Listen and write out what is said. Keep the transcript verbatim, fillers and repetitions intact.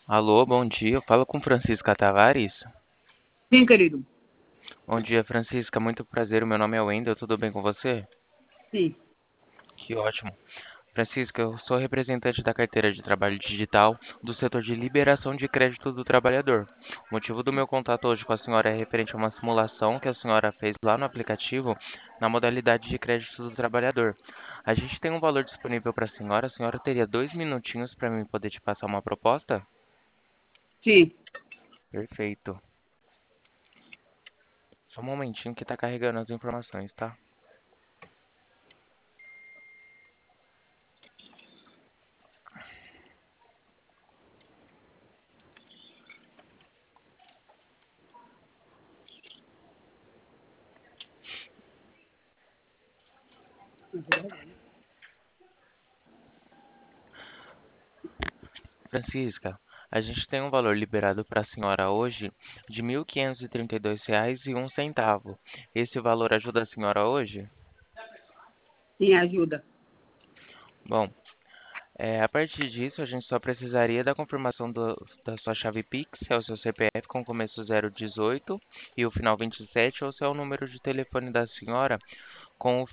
Alô, bom dia. Eu falo com Francisca Tavares. Sim, querido. Bom dia, Francisca. Muito prazer. O meu nome é Wendel. Tudo bem com você? Sim. Que ótimo. Francisca, eu sou representante da carteira de trabalho digital do setor de liberação de crédito do trabalhador. O motivo do meu contato hoje com a senhora é referente a uma simulação que a senhora fez lá no aplicativo na modalidade de crédito do trabalhador. A gente tem um valor disponível para a senhora. A senhora teria dois minutinhos para mim poder te passar uma proposta? Sim. Perfeito. Só um momentinho que está carregando as informações, tá? Francisca, a gente tem um valor liberado para a senhora hoje de mil quinhentos e trinta e dois reais e um centavo. Esse valor ajuda a senhora hoje? Sim, ajuda. Bom, é, a partir disso a gente só precisaria da confirmação do- da sua chave Pix, é o seu C P F com começo zero dezoito e o final vinte e sete, ou se é o número de telefone da senhora com o